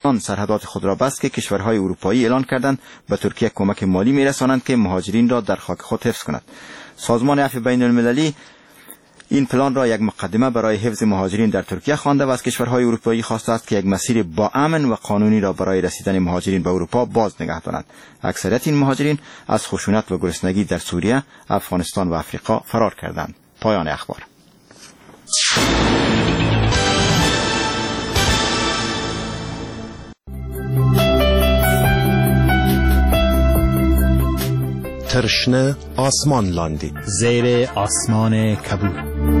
آن سرحدات خود را بست که کشورهای اروپایی اعلان کردند به ترکیه کمک مالی می‌رسانند که مهاجرین را در خاک خود حفظ کند. سازمان عفو بین المللی این پلان را یک مقدمه برای حفظ مهاجرین در ترکیه خوانده و از کشورهای اروپایی خواسته است که یک مسیر با امن و قانونی را برای رسیدن مهاجرین به اروپا باز نگه دارند. اکثریت این مهاجرین از خشونت و گرسنگی در سوریه، افغانستان و آفریقا فرار کردند. پایان اخبار. ترشنه آسمان لاندی زیر آسمان کبود.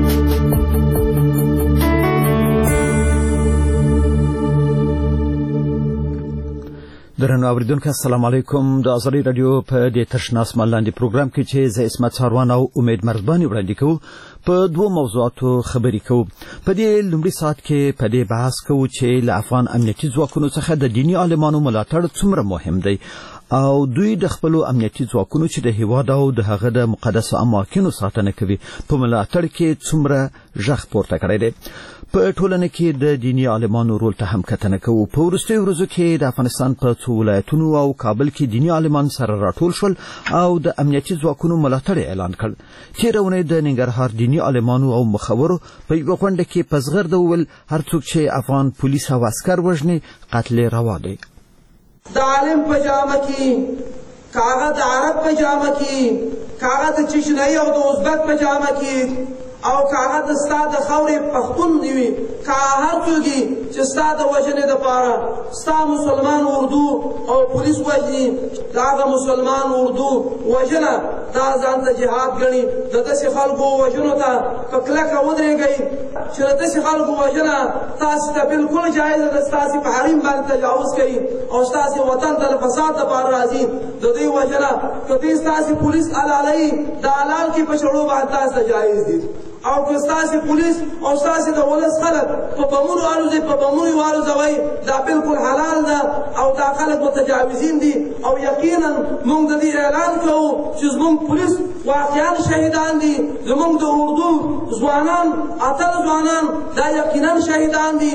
درنو اوریدونکو السلام علیکم. د ازادي رادیو په دې ترشنه آسمان لاندې پروګرام کې چې زه اسمت ساروان او امید مرزبانی وړاندې کوو په دوه موضوعاتو خبرې کوو. په دې لومړي ساعت کې په دې بحث کوو چې له افغان امنیتي ځواکونو څخه د دیني عالمانو ملاتړ څومره مهم دی او دوی د خپل امنیتي ځواکونو چې د هیواد او د هغه د مقدسو اماکنو ساتنه کوي په ملاتړ کې څومره ژغ پورته کړی دی. په ټولنه کې د دیني عالمانو رول ته هم کتنه کوو. په وروستیو ورځو کې د افغانستان په څو ولایتونو او کابل کې دیني عالمان سره راټول شول او د امنیتي ځواکونو ملاتړ اعلان کړ. تېره اونۍ د ننګرهار دیني عالمانو او مخورو په یوه غونډه کې په زغرده وویل هر څوک چې افغان پولیس او عسکر وژني قتل روا دی. د عالم په جامه کې کاغه د عرب په جامه کې کاغه د چشنی او د ازبک په جامه کې او کاغه د ستا د خاورې پښتون دی وي که هر څوک چې ستا د وژنې دپاره ستا مسلمان اردو او پولیس وژني د هغه مسلمان اردو وژنه دا ځان ته جهاد ګڼي. د داسې خلکو وژنو ته په کلکه ودرېږئ چې د داسې خلکو وژنه تاسې ته بلکل جایزه ده. ستاسې په حریم باندې تجاوز کوي او ستاسې وطن ته د فساد دپاره راځي. د دوی وژنه که دوی ستاسې پولیس حلالوي د حلال کې په چړو باندې تاسې ته جایز دي او که ستاسې پولیس او ستاسې د ولس خلک په بمونو الوځي په بمونو والوځوئ دا بلکل حلال ده او دا خلک متجاوزین دي او یقینا موږ د دې اعلان کوو چې زموږ پولیس واقعا شهیدان دي. زموږ د اردو ځوانان اتل ځوانان دا یقینا شهیدان دي.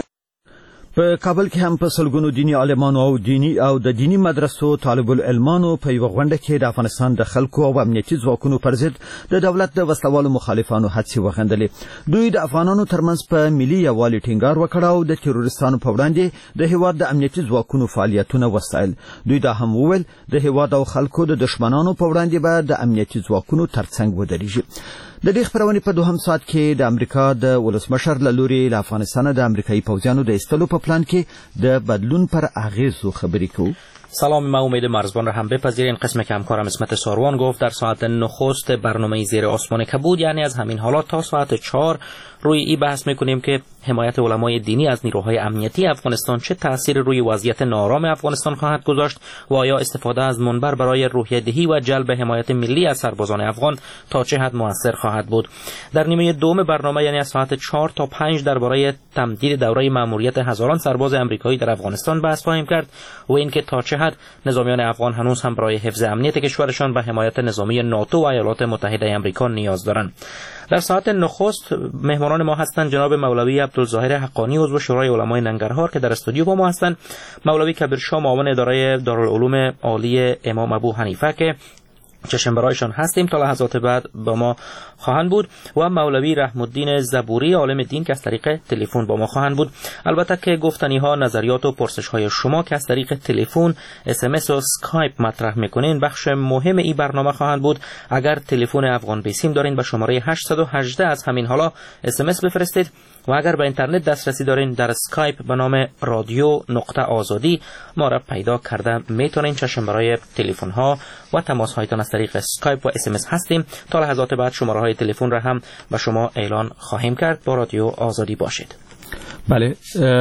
په کابل کې هم په سلګونو دیني عالمانو او د دینی مدرسو طالب العلمانو په یوه غونډه کې د افغانستان د خلکو او امنیتي ځواکونو پر ضد د دولت د وسلوالو مخالفانو هڅې وغندلې. دوی د افغانانو ترمنځ په ملي یووالي ټینګار وکړ او د تروریستانو په وړاندې د هیواد د امنیتي ځواکونو فعالیتونه وستایل. دوی دا هم وویل د هیواد او خلکو د دشمنانو په وړاندې به د امنیتي ځواکونو ترڅنګ ودرېږي. د دې خبرونې په دوهم ساعت کې د امریکا د ولسمشر له لوري له افغانستان د امریکایي پوځیانو د ایستلو په پلان کې د بدلون پر اغیزو خبرې کوو. سلام، ما امید مرزبان را هم بپذیرین. قسم که همکارم اسمت ساروان گفت در ساعت نخست برنامه زیر آسمان کبود یعنی از همین حالات تا ساعت 4 روی این بحث میکنیم که حمایت علمای دینی از نیروهای امنیتی افغانستان چه تأثیر روی وضعیت نارام افغانستان خواهد گذاشت و آیا استفاده از منبر برای روحیه دهی و جلب حمایت ملی از سربازان افغان تا چه حد مؤثر خواهد بود. در نیمه دوم برنامه یعنی از ساعت 4 تا 5 درباره تمدید دوره مأموریت هزاران سرباز آمریکایی در افغانستان بحث خواهیم کرد و اینکه تا چه حد نظامیان افغان هنوز هم برای حفظ امنیت کشورشان و حمایت نظامی ناتو و ایالات متحده آمریکا نیاز دارند. در ساعت نخست مهمانان ما هستند جناب مولوی عبدالظاهر حقانی عضو شورای علمای ننگرهار که در استودیو با ما هستند، مولوی کبیرشاه معاون اداره دارالعلوم عالی امام ابو حنیفه که چشم برایشان هستیم تا لحظات بعد با ما خواهند بود و مولوی رحم الدین زبوری عالم دین که از طریق تلفن با ما خواهند بود. البته که گفتنی ها، نظریات و پرسش های شما که از طریق تلفن، SMS و اسکایپ مطرح میکنین بخش مهم این برنامه خواهند بود. اگر تلفن افغان بیسیم دارین به شماره 818 از همین حالا SMS بفرستید و اگر به اینترنت دسترسی دارین در اسکایپ به نام رادیو نقطه آزادی ما را پیدا کرده میتونین. چشم برای تلفن ها و تماس هایتان از طریق اسکایپ و SMS هستیم. تا لحظات بعد شماره های تلفن را هم به شما اعلان خواهیم کرد. با رادیو آزادی باشید. بله،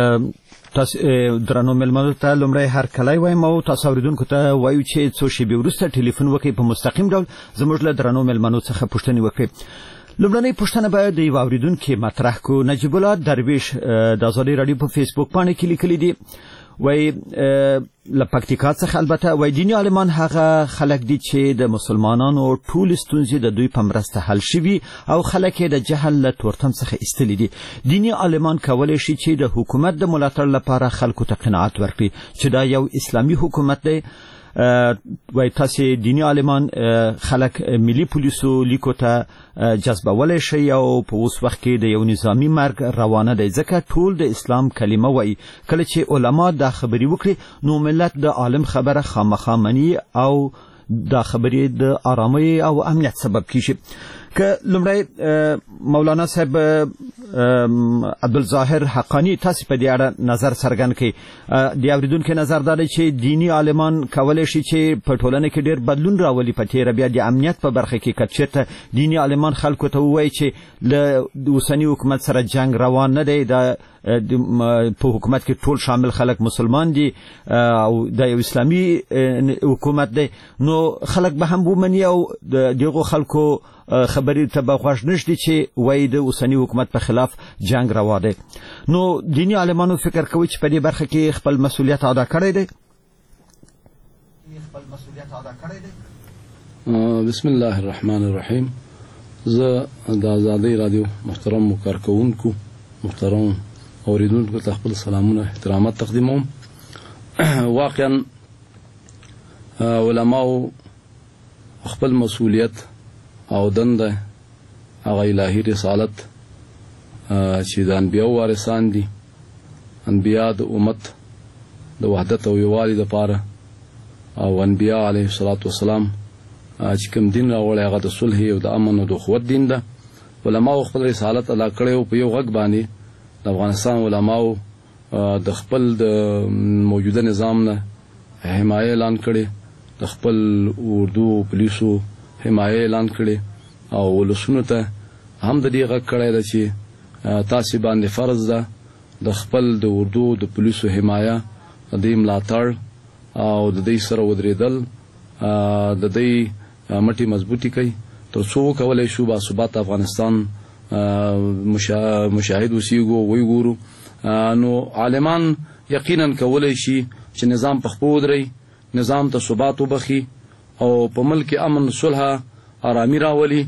تاسو درنو ملمنو ته لمړی هر کله وایم او تاسو اوریدونکو ته وایو چې څو شی به وروسته ټلیفون وکړي په مستقیم ډول زموږ له درنو ملمنو څخه پوښتنه وکړي. لومړنۍ پوښتنه به د یو اوریدونکو مطرح کو. نجیب الله درویش د ازادي رادیو په فیسبوک باندې کې لیکلي دي، وای لپکتیکا څخه البته وای دینی عالمان هغه خلک دي چې د مسلمانانو ټول ستونزې د دوی په مرسته حل شوي او خلک د جهل له تورتم څخه ایستلي دي. دینی عالمان کولی شي چې د حکومت د ملاتړ لپاره خلکو ته قناعت ورکړي چې دا یو اسلامي حکومت دی. وای تاسو دینی عالمان خلک ملي پولیسو لیکو ته جذبولای شي او په اوس وخت کې د یو نظامی مرګ روانه دی ځکه ټول د اسلام کلمه وای. کله چې علما دا خبري وکړي نو ملت د عالم خبره خامخا مني او دا خبري د آرامۍ او امنیت سبب کیږي. که لمړی مولانا صاحب عبدالظاهر حقانی تاسو په دې اړه نظر څرګند کړئ. د اوریدونکو نظر دا دی چې دینی عالمان کولی شي چې په ټولنه کې ډېر بدلون راولي په تیره بیا د امنیت په برخه کې که چېرته دینی عالمان خلکو ته ووایي چې له اوسني حکومت سره جنگ روان نه دی، د په حکومت کې ټول شامل خلک مسلمان دي او د یو اسلامي حکومت دی، نو خلک به هم ومني او دغه خلکو خبرې ته به غوږ نږدي چې وایي د اوسني حکومت په خلاف جنگ روا دی. نو دینی عالمانو فکر کوي چې په دې برخه کې خپل مسؤلیت ادا کړی دی. بسم الله الرحمن الرحیم. زه د آزادۍ رادیو محترم کارکونکو محترم اوریدونکو ته خپل سلامونه احترامات تقدیموم. واقعا علماو خپل مسؤلیت او دنده هغه الهي رسالت چې د انبیاء وارثان دي، انبیاء د امت د وحدت او یووالي لپاره او انبیاء علیه الصلاة والسلام چې کوم دین راوړی هغه د صلح او د امن او د اخوت دین ده. علماو خپل رسالت ادا کړی او په یو غږ باندې د افغانستان علماو د خپل د موجوده نظام نه حمایه اعلان کړي، د خپل اردو پولیسو حمایه اعلان کړي او ولسونو ته هم د دې غږ کړی ده چې تاسې باندې فرض ده د خپل د اردو د پولیسو حمایه، د دې ملاتړ او د دې سره ودرېدل، د دې مټې مضبوطی کوي تر څو وکولی شو باثباته افغانستان مشاهد اوسیږو ویګورو. نو عالمان یقینا کولی شي چې نظام په خپل ودري، نظام ته ثبات وبخي او په ملک امن صلح آرامي راولي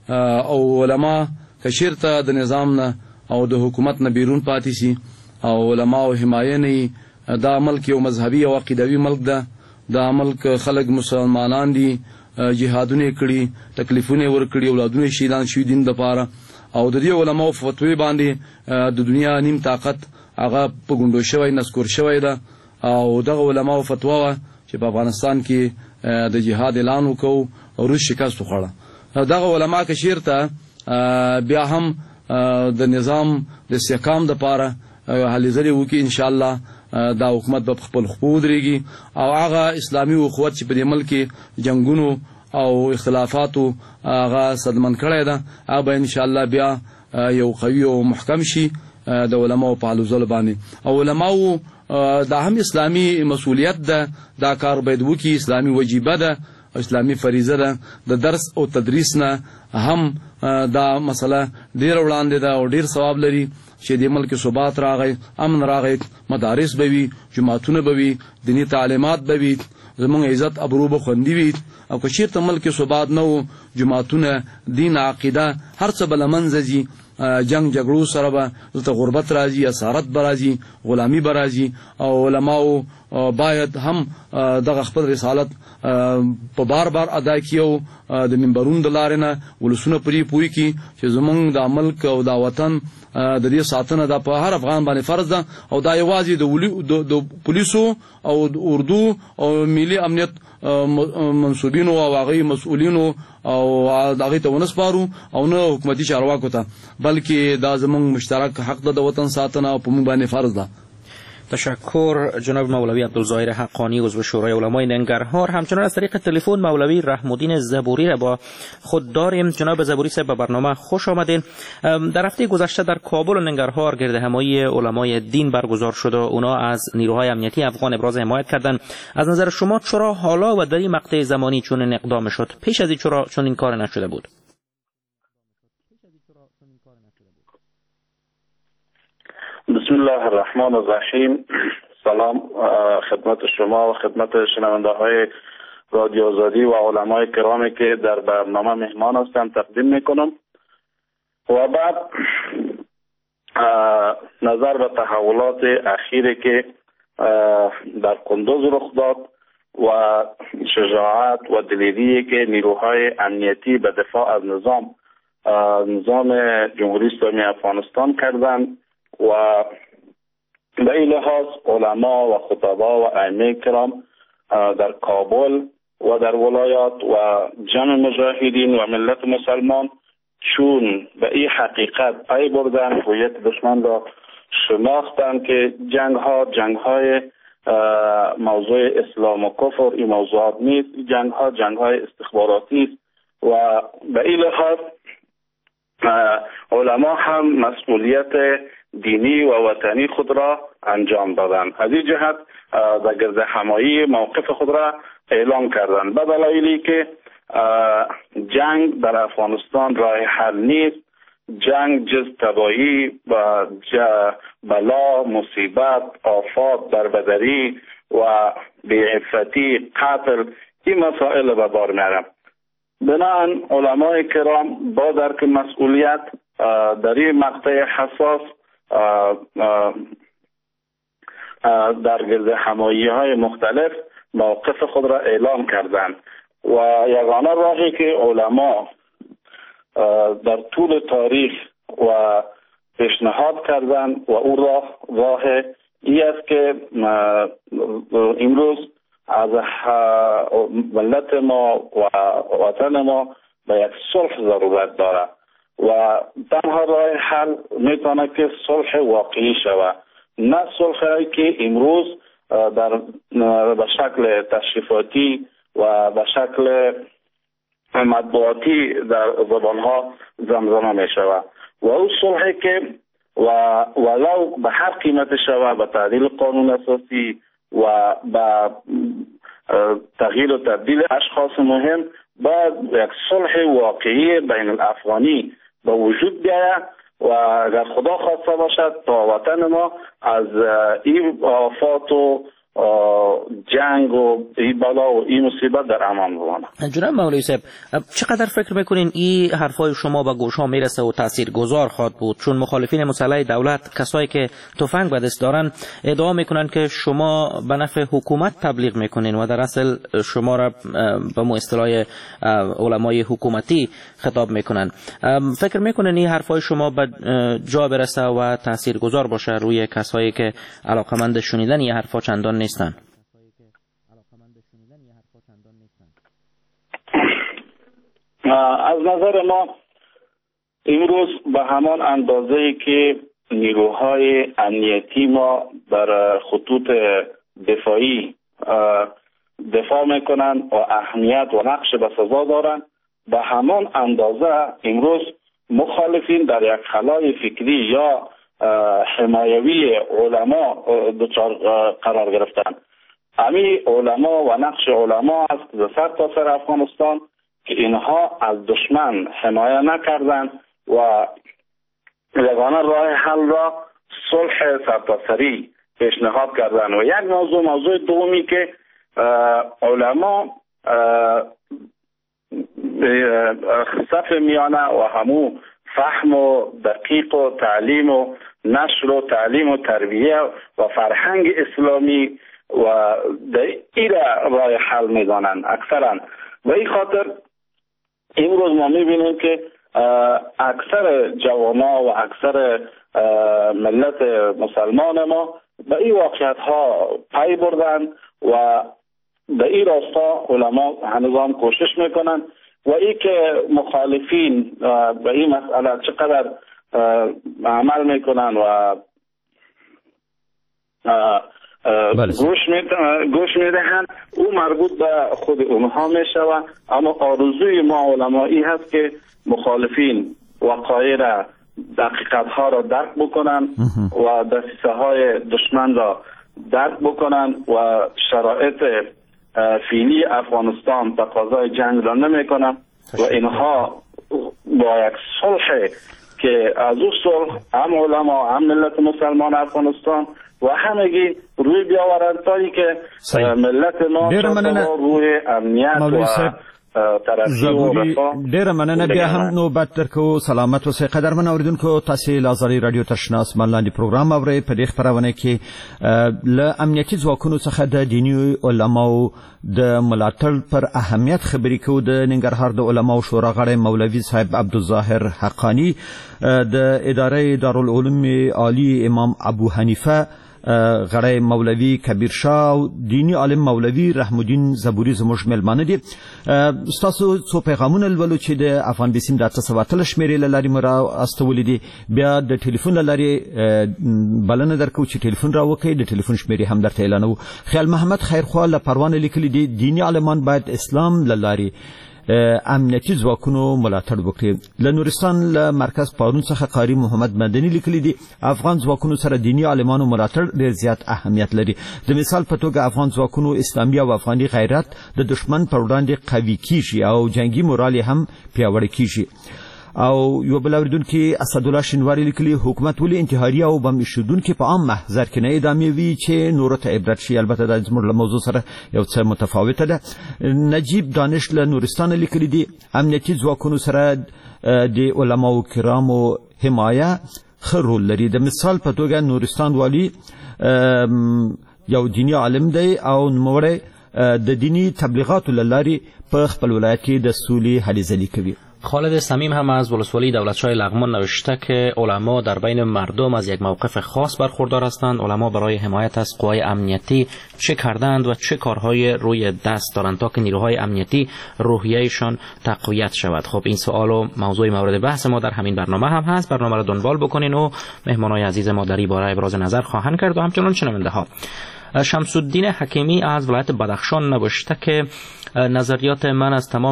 او علما کشیرته د نظام نه او د حکومت نه بیرون پاتې شي او علما او حمایه نه. دا ملک یو مذهبي او عقیدوي ملک ده، دا ملک خلک مسلمانان دي، جهادونه کړي، تکلیفونه ورکړي، اولادونه شهیدان شوي دین لپاره او د دې علماو فتوی باندې د دنیا نیم طاقت هغه په ګوندو شوی نسکور شوی ده او دغه علماو فتوا چې په افغانستان کې د جهاد اعلان وکاو او روس شکست وخوړه. دغه علما که چیرته بیا هم د نظام د استحکام لپاره هلې ځلې وکړي ان شاء الله دا حکومت به خپل خپل ودرېږي او هغه اسلامي اخوت چې په دې ملک کې جنگونو او اختلافاتو هغه صدمن کړی ده هغه به ان شاء الله بیا یو قوي او محکم شي د علماو په هلو ځلو باندې. او علماو دا هم اسلامي مسؤلیت ده، دا کار باید وکړي، اسلامي وجیبه ده، اسلامي فریضه ده. د درس او تدریس نه هم دا مسله ډیر وړاندې ده او ډیر ثواب لري چې د ملک ثبات راغی، امن راغی، مدارس به وي، جماعتونه به وي، دینی تعلیمات به وي، زمونږ عزت ابرو به خوندي وي. او که چېرته ملک ثبات نه و، جماعتونه، دین، عقیده هر څه به له منځه ځي، جنگ جګړو سره به دلته غربت راځي، اسارت به راځي، غلامي به راځي. او علماو باید هم دغه خپل رسالت په بار بار ادا کړي او د منبرونو د لارې نه ولسونه پرې پوه کړي چې زمونږ د ملک او د وطن د دې ساتنه دا په هر افغان باندې فرض ده او دا یوازې د پولیسو او د اردو او ملي امنیت منصوبینو او هغه مسؤلینو او هغه ته ونسپارو او نه حکومتي چارواکو ته، بلکې دا زمونږ مشترک حق ده د وطن ساتنه او په موږ باندې فرض ده. تشکر جناب مولوی عبدالظاهر حقانی عضو شورای علمای ننگرهار. همچنان از طریق تلفن مولوی رحم‌الدین زبوری را با خود داریم. جناب زبوری صاحب به برنامه خوش آمدین. در هفته گذشته در کابل و ننگرهار گردهمایی علمای دین برگزار شد و اونا از نیروهای امنیتی افغان ابراز حمایت کردند. از نظر شما چرا حالا و در این مقطع زمانی چنین اقدام شد؟ پیش از این چرا چنین کار نشده بود؟ بسم الله الرحمن الرحیم. سلام خدمت شما و خدمت شنونده های رادیو آزادی و علمای کرامی که در برنامه مهمان هستند تقدیم میکنم. و بعد نظر به تحولات اخیری که در قندوز رخ داد و شجاعت و دلیری که نیروهای امنیتی به دفاع از نظام جمهوری اسلامی افغانستان کردند و به این لحاظ علما و خطبا و ائمه کرام در کابل و در ولایات و جمع مجاهدین و ملت مسلمان چون به این حقیقت پی بردن هویت دشمن را شناختند که جنگ های موضوع اسلام و کفر این موضوعات نیست، جنگ های استخباراتی است و به این لحاظ علما هم مسئولیت دینی و وطنی خود را انجام دادند. از این جهت در گرد همایی موقف خود را اعلام کردند به دلایلی که جنگ در افغانستان راه حل نیست. جنگ جز تباهی و بلا، مصیبت، آفات، دربدری و بی‌عفتی، قتل این مسائل به بار میارند. بنابراین علمای کرام با درک مسئولیت در این مقطع حساس در گرد همایی های مختلف موقف خود را اعلام کردند و یگانه راهی که علما در طول تاریخ و پیشنهاد کردند و او راه ای است که امروز از ملت ما و وطن ما به یک صلح ضرورت داره و تنها راه حل میتونه که صلح واقعی شود، نه صلحی که امروز به شکل تشریفاتی و به شکل مطبوعاتی در زبانها زمزمه می شود و او صلحی که ولو به هر قیمت شود به تعدیل قانون اساسی و به تغییر و تبدیل اشخاص مهم باید یک صلح واقعی بین الافغانی به وجود بیاید و اگر خدا خواسته باشد تا وطن ما از این آفات و جنگ و این بلا و این مصیبت در امان بمانه. جناب مولوی صاحب چقدر فکر میکنین این حرفای شما به گوش ها میرسه و تاثیرگذار خواهد بود؟ چون مخالفین مسلح دولت، کسایی که تفنگ به دست دارن، ادعا میکنن که شما به نفع حکومت تبلیغ میکنین و در اصل شما را به اصطلاح علمای حکومتی خطاب میکنن. فکر میکنین این حرفای شما به جا برسه و تاثیرگذار باشه روی کسایی که علاقمند شنیدن این حرفا چندان نیستن؟ از نظر ما امروز به همان اندازه‌ای که نیروهای امنیتی ما در خطوط دفاعی دفاع میکنن و اهمیت و نقش به سزا دارن، به همان اندازه امروز مخالفین در یک خلای فکری یا حمایوی علما دچار قرار گرفتن. همین علما و نقش علما است در سر تا سر افغانستان که اینها از دشمن حمایه نکردند و یگانه راه حل را صلح سرتاسری پیشنهاد کردند. و یک موضوع دومی که علما صف میانه و همو فهم و دقیق و تعلیم و نشر و تعلیم و تربیه و فرهنگ اسلامی و این راه حل میدانند اکثرا. و این خاطر امروز ما میبینیم که اکثر جوانا و اکثر ملت مسلمان ما به این واقعیت ها پی بردن و به این راستا علما هنوز کوشش میکنن و این که مخالفین به این مسئله چقدر عمل میکنن و گوش میدهند او مربوط به خود اونها میشود. اما آرزوی ما علمایی هست که مخالفین وقایع را، دقیقت ها را درک بکنن و دسیسه های دشمن را درک بکنن و شرایط فعلی افغانستان تقاضای جنگ را نمی کنن و اینها با یک صلح که از او صلح هم علما هم ملت مسلمان افغانستان و همگی روی بیاورند تا اینکه ملت ما روی امنیت و زبوري ډیره مننه. بیا هم نوبت درکو. سلامت اوسئ قدرمن اوریدونکو. تاسو له ازادي رادیو تشناس ملاندې پروګرام اورئ. په دې خبرونه کې له امنیتي ځواکونو څخه د دیني علماو د ملاتړ پر اهمیت خبرې کوو. د ننګرهار د علماو شورا غړی مولوي صاحب عبدالظاهر حقانی، د ادارې دارالعلوم عالی امام ابو حنیفه غړی مولوي کبیر شاه، دینی عالم مولوي رحم الدین زبوري زموږ مېلمانه دي. ستاسو څو پیغامونه لولو چې د افغان بیسیم د 813 شمیرې له لارې مو را استولې دي. بیا د ټلیفون له لارې بلنه درکو چې ټلیفون راوکړئ. د ټلیفون شمیرې هم درته اعلانوو. خیال محمد خیرخوا له پروانه لیکلي دي دینی عالمان باید اسلام له لارې امنیتي ځواکونو ملاتړ وکړي. له نورستان له مرکز پارون څخه قاری محمد مدني لیکلي دي افغان ځواکونو سره دینی عالمانو ملاتړ ډېر زیات اهمیت لري. د مثال په توګه افغان ځواکونو اسلامي او افغاني غیرت د دشمن پر وړاندې قوي کیږي او جنگي مورال هم پیاوړی کیږي. او یو بل اوریدونکي اسدالله شینواری لیکلي حکومت ولې انتحاري او بم ایښودونکي په عام محضر کې نه ادامې وي چې نورو ته عبرت شي. البته دا زموږ له موضوع سره یو څه متفاوته ده. نجیب دانش له نورستان لیکلي دي امنیتي ځواکونو سره د علماو کرامو حمایه ښه رول لري. د مثال په توګه نورستان والی یو دینی عالم دی او نوموړی د دینی تبلیغاتو له لارې په خپل ولایت کې د سولې هلې ځلې کوي. خالد صمیم هم از ولسوالی دولتشاه لغمان نوشته که علما در بین مردم از یک موقف خاص برخوردار هستند. علما برای حمایت از قوای امنیتی چه کردند و چه کارهای روی دست دارند تا که نیروهای امنیتی روحیه‌شان تقویت شود. خب این سوال و موضوع مورد بحث ما در همین برنامه هم هست. برنامه را دنبال بکنین و مهمانای عزیز ما در این باره ابراز نظر خواهند کرد و همچنان شنونده ها. شمس الدین حکیمی از ولایت بدخشان نوشته که نظریات من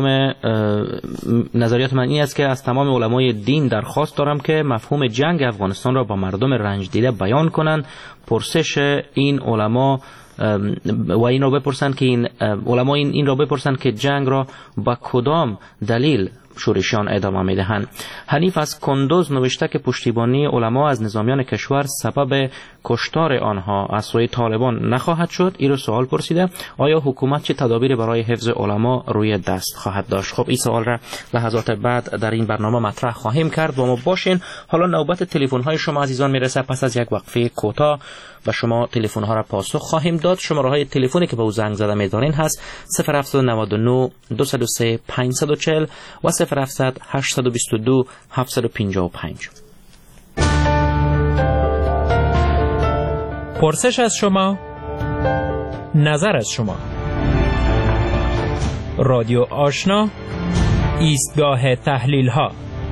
این است که از تمام علمای دین درخواست دارم که مفهوم جنگ افغانستان را با مردم رنج دیده بیان کنند. پرسش این علما و این را بپرسند که این را بپرسند که جنگ را با کدام دلیل شورشیان ادامه میدهند. حنیف از کندوز نوشته که پشتیبانی علما از نظامیان کشور سبب کشتار آنها از سوی طالبان نخواهد شد. این رو سوال پرسیده آیا حکومت چه تدابیر برای حفظ علما روی دست خواهد داشت؟ خب این سوال را لحظات بعد در این برنامه مطرح خواهیم کرد و ما باشین. حالا نوبت تلفن های شما عزیزان میرسه. پس از یک وقفه کوتاه و شما تلفن ها را پاسخ خواهیم داد. شماره های تلفنی که به او زنگ زده می‌دارین هست 0799 203 540 و 0700 822 755. پرسش از شما، نظر از شما. رادیو آشنا، ایستگاه تحلیل ها.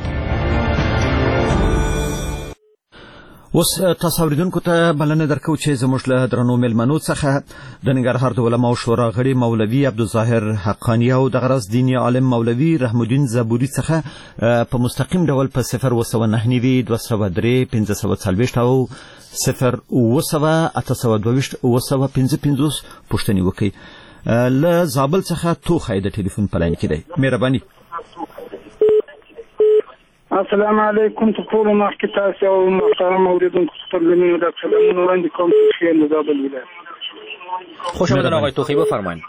اوس تاسو اوریدونکو ته بلنه درکو چې زموږ له درنو مېلمنو څخه د ننګرهار د علماو شورا غړي مولوي عبدالظاهر حقانی او د غرض دینی عالم مولوي رحم الدین زبوري څخه په مستقیم ډول په 019 203 540 او 0 پوښتنې وکړئ. له زابل څخه توخی د ټلیفون په لاین کې دی. مهرباني. السلام علیکم ټول مخکې تاسو او محترم اوریدونکو ته لمنو د سلامونو وړاندې کوم چې له زابل ولایت. خوش آمدید آقای توخی، بفرمایید.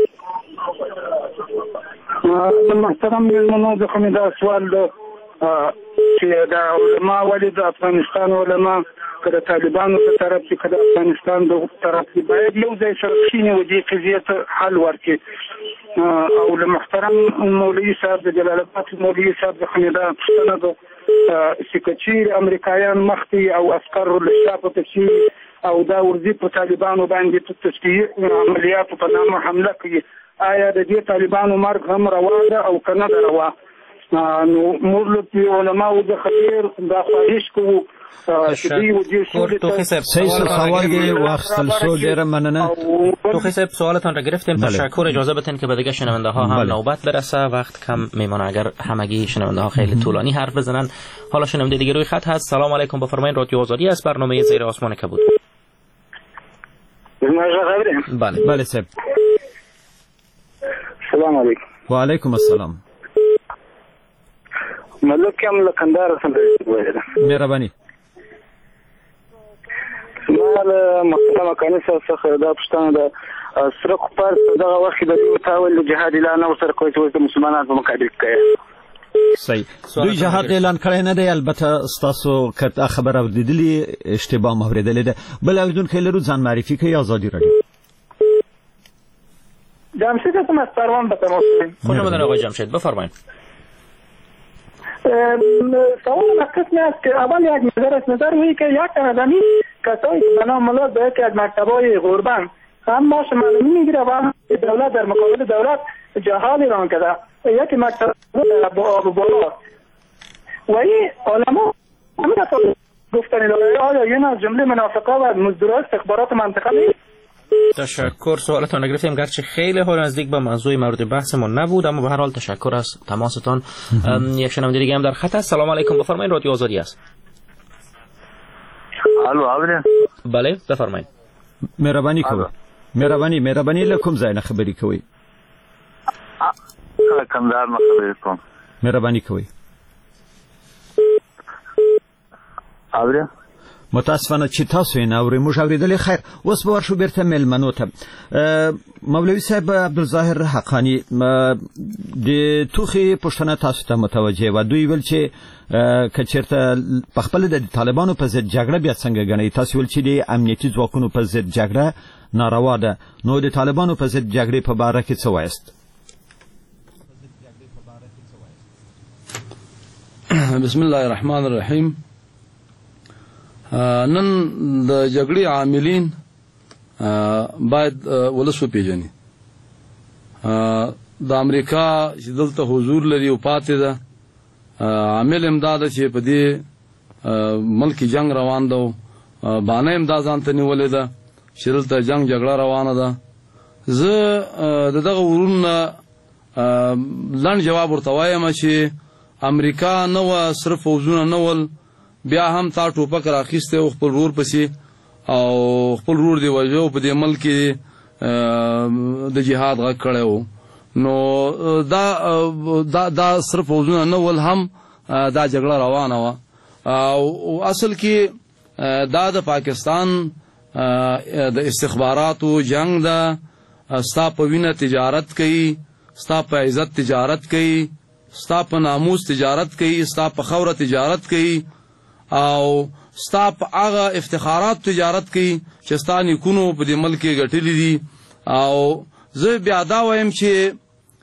محترم مېلمنو د کوم دا سوال ده چې د علما ولې د افغانستان علما کله طالبانو په طرف کې کله افغانستان د طرف کې باید یو ځای سره کښیني و دې قضیې ته حل ورکړي. او له محترم مولوي صاحب د جلال آباد مولوي صاحب د خندا پښتنه د سکچیر امریکایان مختی او عسكر له شاپه تشي او دا ورځي په طالبانو باندې په تشکیل عملیات په نامه حمله کوي. آیا د دې طالبانو مرګ هم روا ده او کنه ده روا؟ نو موږ له علماء د خبر دا خواهش کوو توخی صاحب سوالتان را گرفتیم. تشکر. اجازه بدین که به دیگه شنونده ها هم نوبت برسه. وقت کم میمونه اگر همگی شنونده ها خیلی طولانی حرف بزنن. حالا شنونده دیگه روی خط هست. سلام علیکم، بفرمایید. رادیو آزادی است، برنامه زیر آسمان کبود. بله بله صاحب. سلام علیکم. و علیکم السلام. ملک هم لکندار سره مهرباني. ما زما له محترمه کاني صاحب څخه دا پوښتنه ده سره کفار په دغه وخت کې د دوی متاول د جهاد اعلان ورسره کوي چې اوس د مسلمانانو په مقابل کې کوي. صحیح. دوی جهاد اعلان کړی نه دی، البته ستاسو که خبر اوریدلي اشتباه مو اورېدلې ده. بل اوریدونکی لرو، ځان معرفي کوي. آزادي رادیو. جمشید هستم از سروان به تماس. خوش آمدید آقای جمشید، بفرمایید. سوال قسمی است که اول یک نظر روی که یک آدمی کسایی که به نام ملت به یکی از مکتب‌های غربن هم باش معلومی میگیره و دولت در مقابل دولت جهاد اعلان کرده، یکی مکتب با آب بالا و این علما همین گفتن آیا این از جمله منافقه و مزدورای استخبارات منطقه نیست؟ تشکر. سوالتان گرفتیم، گرچه خیلی ها نزدیک به موضوع مورد بحثمون نبود، اما به هر حال تشکر از تماستان. یک شنونده دیگه هم در خط است. سلام علیکم، بفرمایید. رادیو آزادی است. الو عبدالله. بله بفرمایید. مهربانی کوئ. مهربانی له کوم ځای نه خبرې کوئ؟ کندهار نه خبرې کوم. مهربانی کوئ. اورئ؟ متاسفانه چې تاسو یې نه اورئ. موږ اورېدلې. خیر، اوس به ورشو بیرته میلمنو ته. مولوي صاحب عبدالظاهر حقانی، د توخې پوښتنه تاسو ته متوجه وه. دوی ویل چې که چېرته پخپله د طالبانو په ضد جګړه بیا څنګه ګڼئ؟ تاسو ویل چې د امنیتي ځواکونو په ضد جګړه ناروا ده، نو د طالبانو په ضد جګړې په باره کې څه وایست؟ بسم الله الرحمن الرحیم. نن د جګړې عاملین باید ولس وپېژني. د امریکا چې دلته حضور لري او پاتې ده، عامل امداد چې په دې ملک جنگ روان ده، بانه امداد ځان ته نیولې ده چې دلته جنگ جګړه روانه ده. زه د دغه ورونه لنډ جواب ورته وایم چې امریکا نه وه، صرف فوزونه نه ول، بیا هم تا ټوپک راخیستی او خپل رور پسې او خپل رور دی وژه او په دې ملک کې د جهاد غږ کړی و. نو دا صرف فوزونه نه ول، هم دا جګړه روانه وه. او اصل کې دا د پاکستان د استخباراتو جنگ ده. ستا په وینه تجارت کوي، ستا په عزت تجارت کوي، ستا په ناموس تجارت کوي، ستا په خوره تجارت کوي او ستا په هغه افتخارات تجارت کوي چې ستا نیکونو په دې ملک کې ګټلي دي. او زه بیا دا وایم چې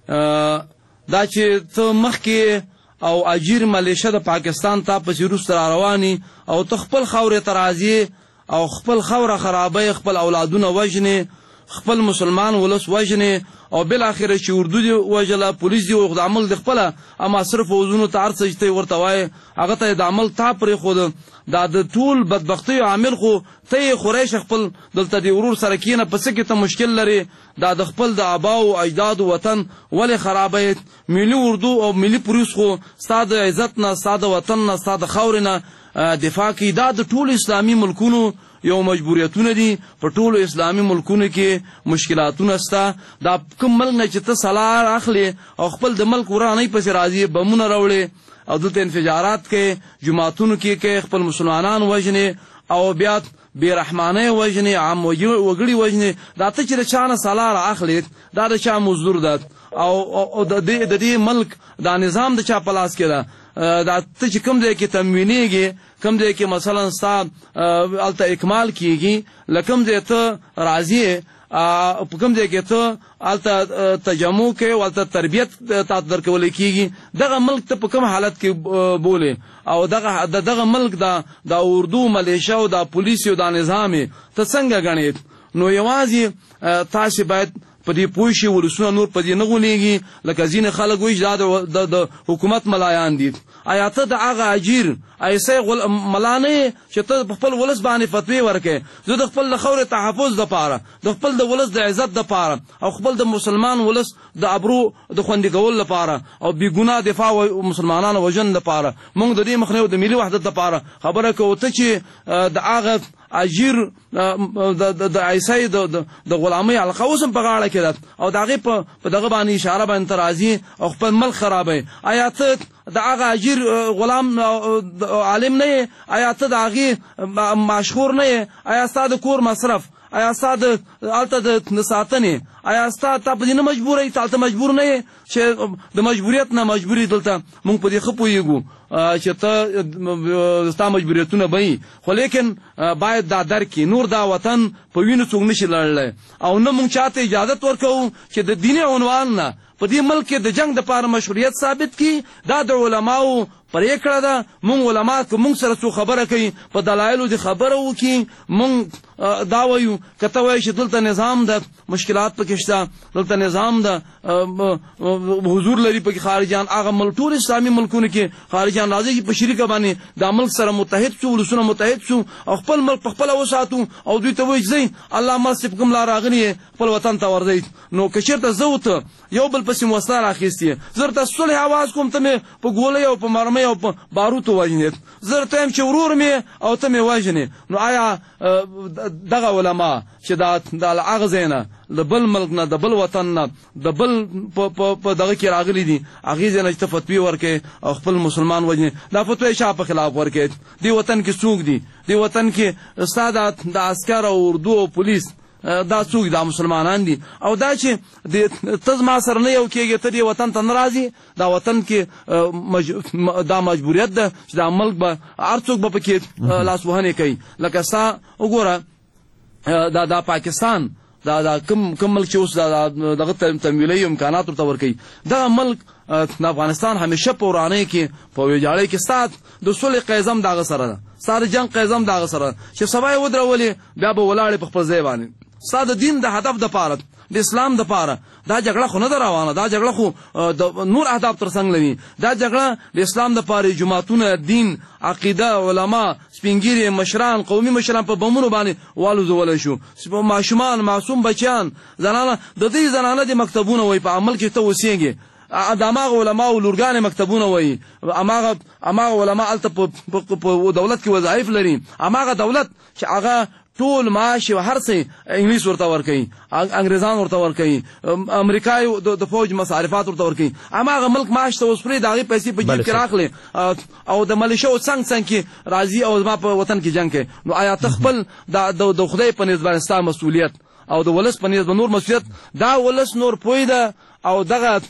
دا چې ته مخکې او اجیر ملیشه د پاکستان تا پسې وروسته را رواني او ته خپل خاورې ته راځې او خپل خوره خرابوي، خپل اولادونه وژنې، خپل مسلمان ولس وژنې او بالاخره چې اردو دی وژله، پولیس دی د عمل د خپله، اما صرف وزونو ته هر څه چې ته ورته وایې هغه ته د عمل تا پرېښود. دا د ټول بدبختیو عامل خو ته یې خورایش خپل دلته د ورور سره کښېنه، په څه کې ته مشکل لرې؟ دا د خپل د آباو اجدادو وطن ولې خرابوې؟ ملي اردو او ملي پولیس خو ستا د عزت نه، ستا د وطن نه، ستا د خاورې نه دفاع کوي. دا د ټولو اسلامي ملکونو یو مجبوریتونه دي. په ټولو اسلامي ملکونو کې مشکلاتونه سته. دا کوم ملک نه چې ته سلار اخلي او خپل د ملک ورانۍ پسې راځي، بمونه راوړي او دلته انفجارات کوي، جماعتونو کې کوي، خپل مسلمانان وژني او بیا بېرحمانۍ وژني، عام وګړي وژني. دا ته چې د چا نه سلار اخلي، دا د چا مزدور ده او د دې ملک دا نظام د چا په لاس کې ده. دا ته چې کوم ځای کې تموینېږي، کوم ځای کې مثلا ستا هلته اکمال کېږي، له کوم ځای ته راځې، په کوم ځای کې ته هلته تجمع کوې او هلته تربیت تاته درکولی کېږي، دغه ملک ته په کوم حالت کې بولې او دغه ملک دا اردو ملیشه او دا پولیس او دا نظام ته څنګه ګڼې؟ نو یوازې تاسې باید په دې پوه شي، ولسونه نور په دې نه غولېږي. لکه ځینې خلک وایي دا د حکومت ملایان دي. آیا ته د هغه اجیر ایسې ملا نه یې چې ته په خپل ولس باندې فتوی ورکې؟ زه د خپل د خاورې تحفظ دپاره، د خپل د ولس د عزت دپاره او خپل د مسلمان ولس د ابرو د خوندي کولو لپاره او بېګناه دفاع او مسلمانانو وژنې لپاره، موږ د دې مخنیوي د ملي وحدت لپاره خبره کوو. ته چې د هغه اجیر د عیسی د غلامۍ حلقه اوس هم په غاړه کې ده او د هغې په دغه باندې اشاره باندې ته راځي او خپل ملک خرابوي. آیا ته د هغه اجیر غلام عالم نه یې؟ آیا ته د هغې مشهور نه یې؟ آیا ستا د کور مصرف، آیا ستا هلته د ساتنې، آیا ستا په دې نه مجبور یې؟ ته هلته مجبور نه یې چې د مجبوریت نه مجبوري دلته موږ په دې ښه پوهېږو چې ته ستا مجبوریتونه به وي، خو لیکن باید دا درک کړي نور دا وطن په وینو څوک نشي لړلی او نه موږ چاته اجازت ورکوو چې د دیني عنوان نه په دې ملک کې د جنگ دپاره مشروعیت ثابت کړي. دا د علماو پرېکړه ده. مونږ علما که مونږ سره څو خبره کوي په دلایلو دې خبره وکړي، مونږ دا وایو که ته وایي چې دلته نظام د مشکلات پکې شته، دلته نظام د حضور لري پکې خارجیان، هغه ټول اسلامي ملکونو کې خارجیان راځي چې په شریکه باندې دا ملک سره متحد شو، ولسونه متحد شو او خپل ملک په خپله وساتو او دوی ته وایي ځئ الله ماسې په کوم لار راغلي خپل وطن ته ورځئ. نو که چېرته زه ورته یو بل پسې مو وسله راخیستې، زه درته صلح آواز کوم، ته مې په ګولۍ او په مرمۍ او په باروتو وژنې، زه درته یم چې ورور مې او ته مې وژنې. نو آیا دغه علما چې د هغه ځای نه د بل ملک نه د بل وطن نه د بل په دغه کې راغلي دي هغې ځای نه چې ته فتوی ورکړې او خپل مسلمان وژنې، دا فتوی چا په خلاف ورکړې؟ دې وطن کې څوک دي؟ دې وطن کې ستا د عسکر او اردو او پولیس دا څوک دا مسلمانان دي. او دا چې ته زما سره نه یو کېږې، ته دې وطن ته نه راځي، دا وطن کې دا مجبوریت ده چې دا ملک به هر څوک به پکې لاسوهنې کوي. لکه ستا وګوره دا پاکستان دا کوم ملک چې اوس دغه تمویلي امکانات ورته ورکوي، دغه ملک د افغانستان همیشه په ورانۍ کې په ویجاړۍ کې ستا د صلح قیضم د هغه سره ده، ستا د جنګ قیضم د هغه سره ده چې سبا یې ودرولې بیا به ولاړې په خپل ځای باندې. ستا د دین د هدف دپاره د اسلام دپاره دا جګړه خو نه ده روانه، دا جګړه خو نور اهداف تر څنګ لري. دا جګړه د اسلام دپاره جماعتونه، دین، عقیده، علما، سپینګیري مشران، قومي مشران په بمونو باندې والوزولی شو، ماشومان، معصوم بچیان، زنانه، د دې زنانه د مکتبونه وایي په عمل کې ته اوسېږې، د هماغه علماو لورګانې مکتبونه وایي، هماغه علما هلته په دولت کې وظایف لري، هماغه دولت چې هغه ټول معاش او هر څه انګلیس ورته ورکوي، انګریزان ورته ورکوي، امریکا د فوج مصارفات ورته ورکوي، هماغه ملک معاش ته وسپري د هغې پیسې په جیب کې راخلي او د ملیشو څنګ کې راځي او زما په وطن کې جنګ کوي. نو آیا ته خپل د خدای په نسبت ستا مسؤلیت او د ولس په نسبت نور مسؤلیت، دا ولس نور پوی ده او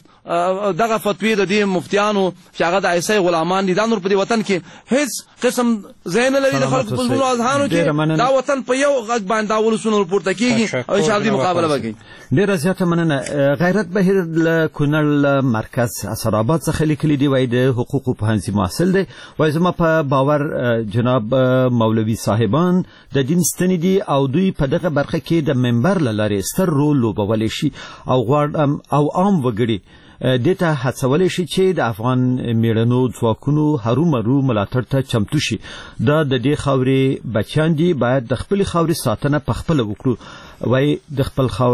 دغه فتوی د دې مفتیانو چې هغه د عیسی غلامان دي، دا نور په دې وطن کې هیڅ قسم ځای نه لري د خلکو په زړونو اذهانو کې. دا وطن په یو غږ باندې دا ولسونه پورته کېږي او انشاءالله دې مقابله به کوي. ډېره زیاته مننه. غیرت بهیر له کونړ مرکز اسراباد څخه لیکلي دي، وایي د حقوقو پوهنځي محصل دی، وایي زما په باور جناب مولوي صاحبان د دین ستنې دي او دوی په دغه برخه کې د منبر له لارې ستر رول لوبولی شي او عام وګړي دې ته هڅولی شي چې د افغان میړنو ځواکونو هرومرو ملاتړ ته چمتو شي. دا د دې خاورې بچیان دي، باید د خپلې خاورې ساتنه پخپله وکړو. وایي د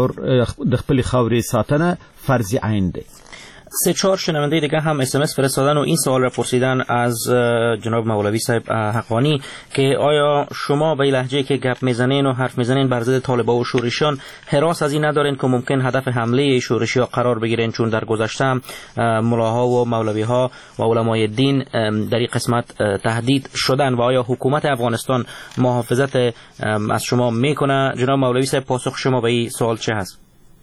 خپلې خاورې ساتنه فرض عین دی. 3-4 شنونده دیگه هم SMS فرستادن و این سوال را پرسیدن از جناب مولوی صاحب حقانی که آیا شما به لهجه که گپ میزنین و حرف میزنین بر ضد طالبان و شورشیان هراس از این ندارین که ممکن هدف حمله شورشی ها قرار بگیرین؟ چون در گذشته ملاها و مولوی ها و علمای دین در این قسمت تهدید شدن و آیا حکومت افغانستان محافظت از شما میکنه؟ جناب مولوی صاحب پاسخ شما به این سوال چه هست؟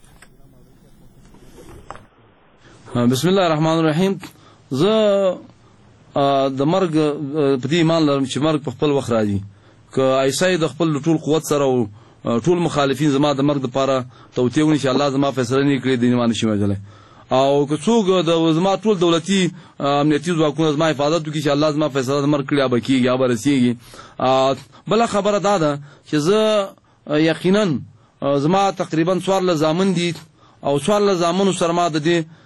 بسم الله الرحمن الرحیم. زه د مرګ په دې ایمان لرم چې مرګ په خپل وخت راځي. که عیسی د خپل ټول قوت سره او ټول مخالفین زما د مرګ لپاره توطیه ونی چې الله زما فیصله نه کړي د ایمان شي وجله، او که څوک د زما ټول دولتي امنیتي ځواکونه زما حفاظت وکړي چې الله زما فیصله د مرګ کړي یا به کېږي یا به رسېږي. بله خبره دا ده چې زه یقینا زما تقریبا 14 زامن دي او 14 زامنو سره ما د دې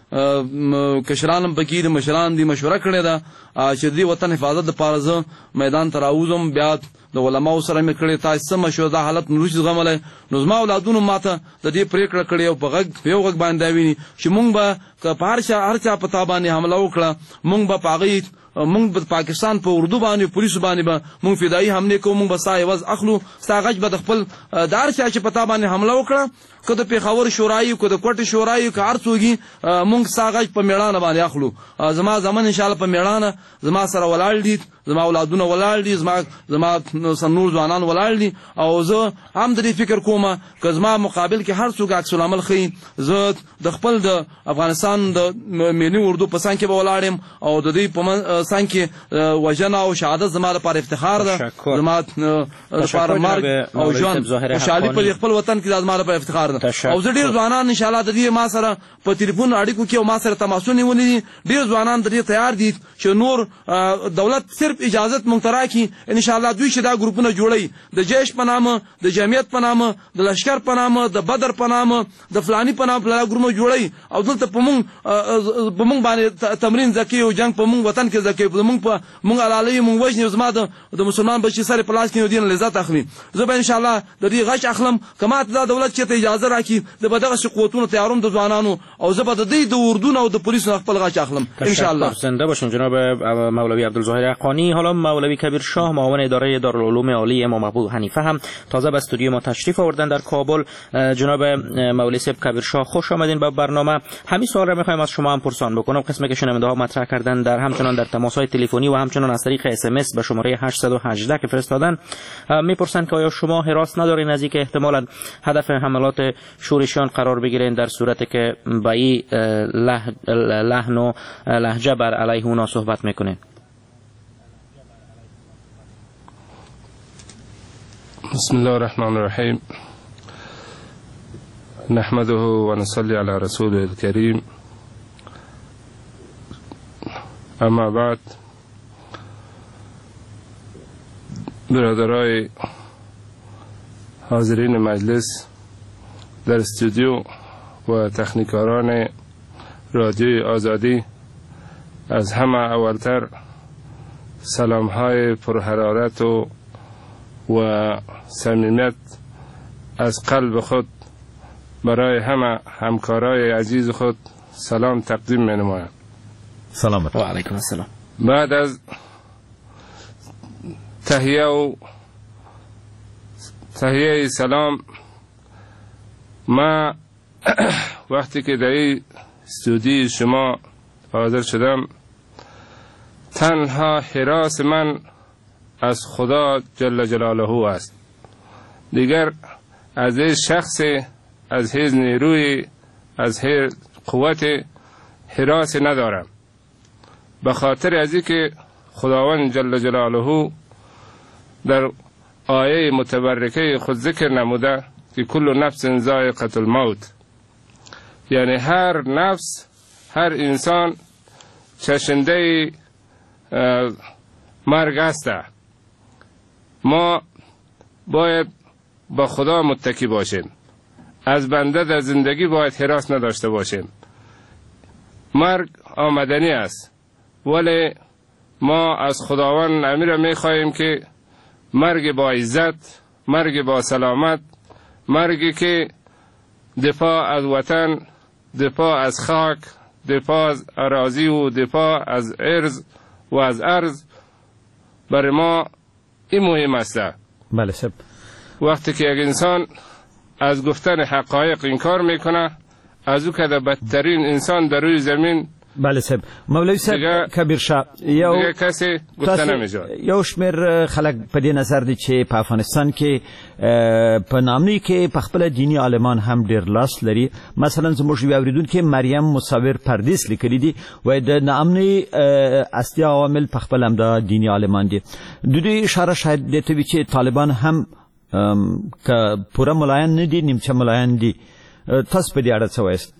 کشرانم پکې مشران دي مشوره کړې ده چې د وطن حفاظت لپاره زه میدان ته راوځم. بیا د علماو سره مې کړې تاسو سم مشوره دا حالت نور شي زغملای نو زما اولادونو ماته د دې پریکړه کړې او په یو غږ باندې ویني چې مونږ به که هر چا په تا باندې حمله وکړه مونږ به پاغي مونږ پاکستان په اردو باندې پولیسو باندې به مونږ فدایي حمله کوو مونږ به سای وز اخلو ساغج به د خپل دار چې په تا باندې حمله وکړه که د پیښور شورای که د کوټ شورای که هرڅوګي مونږ ساغج په میړانه باندې اخلو. زما زمون ان شاء الله په میړانه زما سره ولاړ دي زما اولادونه ولاړ دي زما نور ځوانان ولاړ دي او زه هم د فکر کوم که زما مقابل کې هر څوک عکس العمل خي زه د خپل د افغانستان د ملي اردو په څنګ کې به ولاړم او د دې په څنګ کې وجنه او شهادت زما لپاره افتخار ده زما لپاره مرګ او ژوند خوشحالي په خپل وطن کې زما لپاره افتخار ده او زه ډیر ځوانان ان شاء الله د دې ما سره په ټلیفون اړیکو کې او ما سره تماسونه ونیولي ډیر ځوانان د دې تیار دي چې نور دولت صرف اجازت مونترا کی ان شاء الله دوی شدا ګروپونه جوړي د جیش په نامه د جمعیت په نامه د لشکر په نامه د بدر په نامه د فلانی په نامه ګروپونه جوړي او دلته په مونږ باندې تمرین زکی او جنگ په مونږ وطن کې زکی په مونږ علالي مونږ وژنې زما د مسلمان بچی سره پلاس کې دین لذت اخلي. زه به ان شاء الله د دې غش اخلم کما ته دولت چې ته اجازه راکړي د بدغه قوتونو تیاروم د ځوانانو او زه به د دې د اردو او د پولیسو خپل غش اخلم ان شاء الله. زنده باشین جناب مولوی عبدالظاهر حقانی. حالا مولوی کبیر شاه معاون اداره دارالعلوم عالی امام ابو حنیفه هم تازه به استودیو ما تشریف آوردن در کابل. جناب مولوی صاحب کبیر شاه خوش آمدین به برنامه. همین سوال را می‌خوایم از شما هم پرسان بکنم. قسمی که شنونده‌ها مطرح کردن در همچنان در تماس‌های تلفنی و همچنان از طریق SMS به شماره 818 که فرستادن میپرسند که آیا شما حراس ندارین از اینکه احتمالاً هدف حملات شورشیان قرار بگیرین در صورتی که با این لحن و لهجه بر علیه اونا صحبت میکنین؟ بسم الله الرحمن الرحیم نحمده و نصلی علی رسوله الکریم اما بعد. برادرای حاضرین مجلس در استودیو و تکنیکاران رادیوی آزادی، از همه اولتر سلام‌های پرحرارت و صمیمیت از قلب خود برای همه همکارای عزیز خود سلام تقدیم می‌نمایم. سلام و علیکم السلام. بعد از تحیه سلام، ما وقتی که در این استودیوی شما حاضر شدم تنها حراس من از خدا جل جلاله است. دیگر از هیچ شخص، از هیچ نیروی، از هیچ قوت حراس ندارم، به خاطر از اینکه خداوند جل جلاله در آیه متبرکه خود ذکر نموده که کل نفس ذائقة الموت، یعنی هر نفس، هر انسان چشنده مرگ است. ما باید با خدا متکی باشیم، از بنده در زندگی باید حراس نداشته باشیم. مرگ آمدنی است، ولی ما از خداوند امیر می خواهیم که مرگ با عزت، مرگ با سلامت، مرگی که دفاع از وطن، دفاع از خاک، دفاع از اراضی و دفاع از ارض و از ارض برای ما این مهم است. بله شب. وقتی که یک انسان از گفتن حقایق انکار میکنه، از او که بدترین انسان در روی زمین. بله صاحب. مولوی صاحب کبیر شاه یو کسی گفته نمیشه. یو شمیر خلک په دې نظر دي چې په افغانستان کې په نامني کې په خپل دینی عالمان هم ډیر لاس لري. مثلا زموږ یو اوریدونکو مریم مصور پردیس لیکلی دي و د نامني اصلي عوامل په خپل هم د دینی عالمان دي. د دې اشاره شاید د توی چې طالبان هم که پوره ملایان نه دي، نیمچه ملایان دي. تاسو په دې اړه څه وایئ؟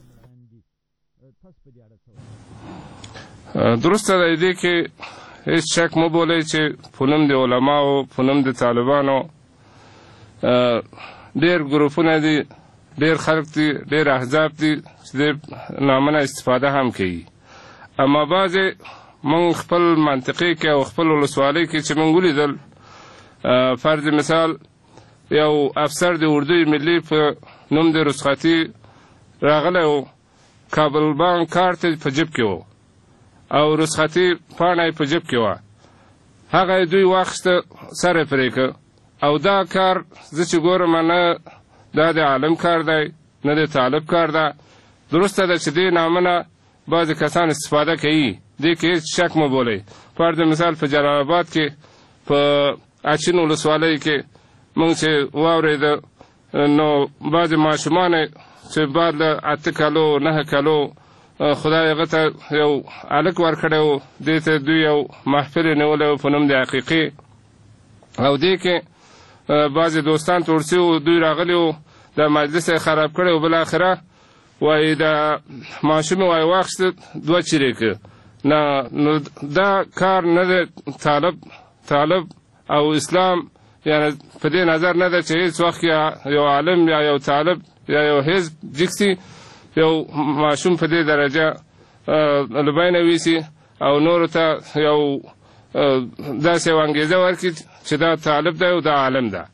درسته ده دی که هیچ شک مبوله چې پونم د علما و پونم د طالبانو ډیر ګروپونه دي ډیر خلک دي، ډیر احزاب دي چې د نامه استفاده هم کوي. اما بعضې مونږ خپل منطقې کې او خپل ولسوالۍ کې چې مونږ ولیدل، فرض مثال یو افسر د اردوی ملي په نوم د رخصتي راغلی و، کابل بانک کارت په جیب کې و او رخصتي پاڼه په جیب کې وه. هغه دوی واخیسته، سر یې پرې کړ. او دا کار زه چې ګورم نه دا د عالم کار دی نه د طالب کار ده. درسته ده چې دې نامه نه بعضې کسان استفاده کوي، دې کې هېڅ شک مه بولئ. فرض مثال په جلال آباد کې په اچین ولسوالۍ کې مونږ چې واورېده، نو بعضې ماشومان چې بعد له 8 کالو 9 کالو خدای هغه ته یو هلک ورکړی و، دې ته دوی یو محفل یې نیولی و په نوم د حقیقي، او دې کې بعضې دوستان تورسي و، دوی راغلي و، د مجلس یې خراب کړی و. بالاخره وایي د ماشوم وایي واخیسته 2 چیرې کړه. نو دا کار نه دی طالب او اسلام، یعنی په دې نظر نه ده چې هېڅ وخت یو عالم یا یو طالب یا یو حزب جکسي یو ماشوم په دې درجه لبینه ویسي او نورو ته یو داسې یو انګېزه ورکړي چې دا طالب دی او دا عالم ده.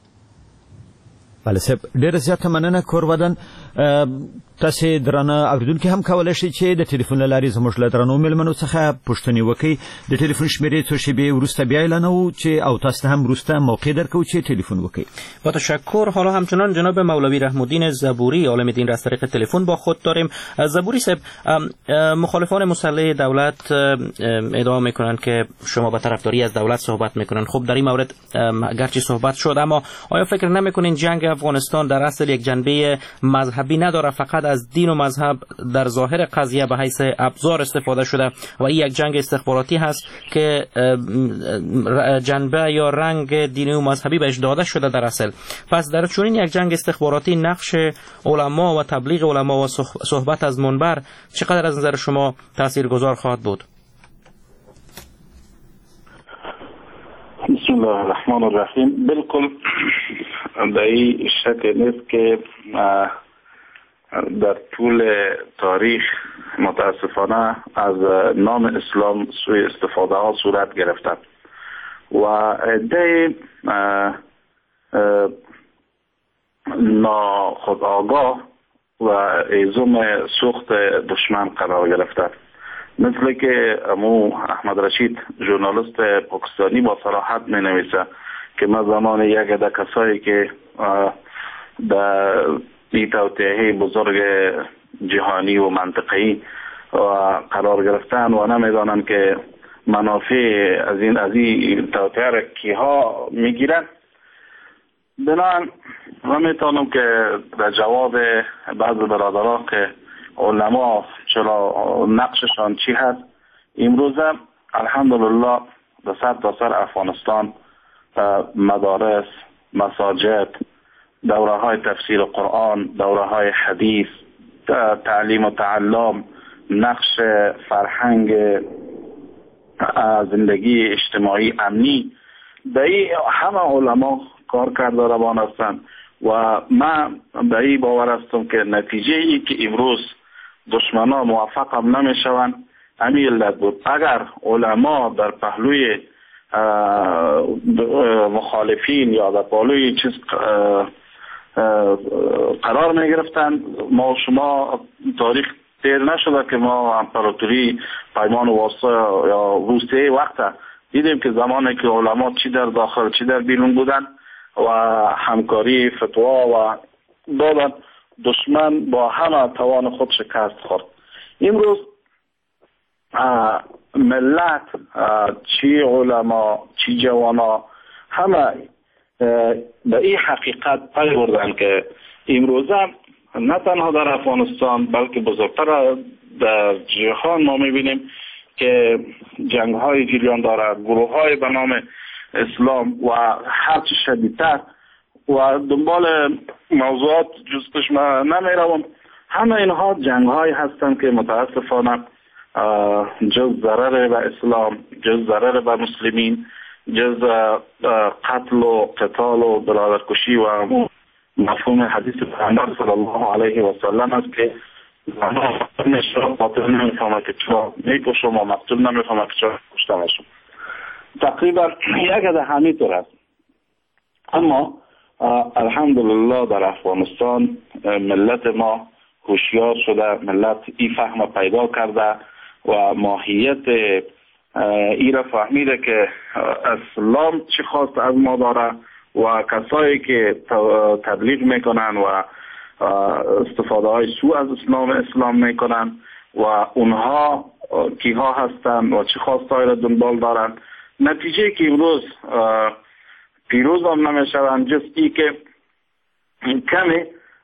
بله صاحب، ډېره زیاته مننه. کور ودان تاسې درانه اورېدونکي هم کولی شئ چې د ټلیفون له لارې زموږ له درنو مېلمنو څخه پوښتنې وکړئ. د ټلیفون شمېرې څو شېبې وروسته بیا اعلانوو چې او تاسو ته هم وروسته موقع درکوو چې ټلیفون وکړئ. با تشکر. حالا همچنان جناب مولوی رحم‌الدین زبوری عالم دین را از طریق تلفن با خود داریم. زبوری صاحب، مخالفان مسلح دولت ادعا میکنند که شما به طرفداری از دولت صحبت میکنند. خب در این مورد گرچه صحبت شد، اما آیا فکر نمیکنین جنگ افغانستان در اصل یک جنبه مذهبی نداره، فقط از دین و مذهب در ظاهر قضیه به حیث ابزار استفاده شده و این یک جنگ استخباراتی هست که جنبه یا رنگ دینی و مذهبی بهش داده شده در اصل؟ پس در چنین یک جنگ استخباراتی نقش علما و تبلیغ علما و صحبت از منبر چقدر از نظر شما تاثیرگذار خواهد بود؟ بسم الله الرحمن الرحیم. بالکل به این شک نیست که در طول تاریخ متاسفانه از نام اسلام سوء استفاده ها صورت گرفته و عده ناخودآگاه و ایزم سوخت دشمن قرار گرفته، مثل که امو احمد رشید ژورنالیست پاکستانی با صراحت می نویسه که ما زمان یک عده کسایی که در این توطئه بزرگ جهانی و منطقه‌ای قرار گرفتن و نمیدانند که منافع از این توطئه را کیها میگیرند. بنابراین من میتونم که در جواب بعض برادران که علما چرا نقششان چی هست، امروز الحمدلله به سر تا سر افغانستان مدارس، مساجد، دوره های تفسیر قرآن، دوره های حدیث، تعلیم و تعلم، نقش فرهنگ زندگی اجتماعی امنی به این همه علما کار کرده روان هستند و من به این باور هستم که نتیجه ای که امروز دشمنان موفق هم نمی شوند همین علت بود. اگر علما در پهلوی مخالفین یا در پهلوی چیز قرار می گرفتن، ما شما تاریخ تیر نشده که ما امپراتوری پیمان واسطه یا روسیه وقت دیدیم که زمانی که علما چی در داخل چی در بیرون بودن و همکاری فتوا و دادن، دشمن با همه توان خود شکست خورد. امروز ملت چی علما چی جوانا همه به این حقیقت پی بردن که امروزه نه تنها در افغانستان بلکه بزرگتر در جهان ما میبینیم که جنگ های جریان دارد، گروه های به نام اسلام و هرچی شدیدتر و دنبال موضوعات جزش ما نمیروم. همه اینها جنگ های هستند که متاسفانه جز ضرر به اسلام، جز ضرر به مسلمین، جز قتل و قتال و برادرکشی و مفهوم حدیث پیامبر صلی الله علیه و سلم است که زنانش را قاتل نمیفهمه که چرا میکشم و مقتول نمیفهمه که چرا کشته میشم. تقریبا یک عده همینطور است. اما الحمدلله در افغانستان ملت ما هوشیار شده، ملت این فهم پیدا کرده و ماهیت ای را فهمیده که اسلام چی خواست از ما داره و کسایی که تبلیغ میکنن و استفاده های سو از اسلام میکنن و اونها کیها هستن و چی خواستایی را دنبال دارن، نتیجه که امروز پیروز هم نمیشوند جز ای که کمی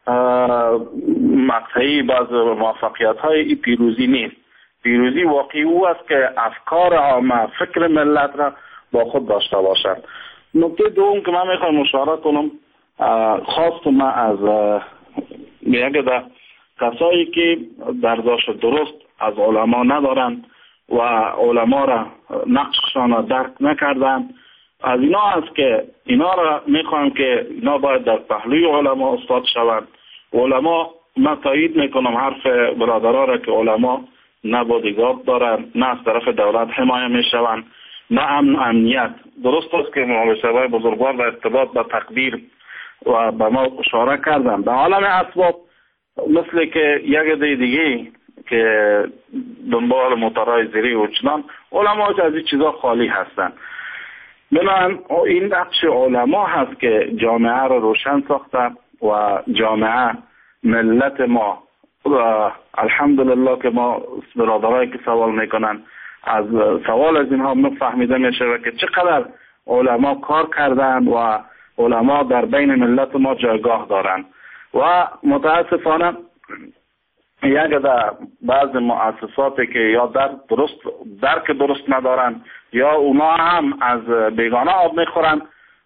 مقطعی بعض موفقیت های ای پیروزی نیست. پیروزی واقعی او است که افکار عامه، فکر ملت را با خود داشته باشد. نکته دوم که من میخوام اشاره کنم، خواست من از یک کسایی که برداشت درست از علما ندارند و علما را نقششان را درک نکردند، از اینا است که اینا را میخوام که اینا باید در پهلوی علما استاد شوند. علما، من تایید میکنم حرف برادرها را که علما نه بادیگارد دارند، نه از طرف دولت حمایه میشوند، نه امنیت. درست است که محاسبه بزرگوار در ارتباط با تقدیر و به ما اشاره کردن. در عالم اسباب مثل که یک دیگه که دنبال موتورهای زیری و چنان، علما از این چیزا خالی هستند. بنابراین این نقش علما هست که جامعه را روشن ساخته و جامعه ملت ما الحمدلله که ما برادرایی که سوال میکنن از سوال از اینها فهمیده میشه که چقدر علما کار کردن و علما در بین ملت ما جایگاه دارن و متاسفانه یک در بعض مؤسساتی که یا درک درست ندارن یا اونا هم از بیگانه آب میخورن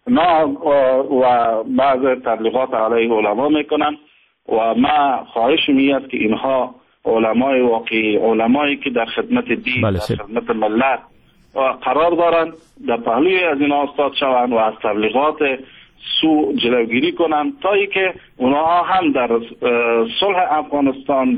و بعض تبلیغات علیه علما میکنن و ما خواهش میاد که اینها علمای واقعی، علمایی که در خدمت دین، در خدمت ملت قرار دارن، در پهلوی از اینا استاد شوند و از تبلیغات سو جلوگیری کنن تا ای که اونها هم در صلح افغانستان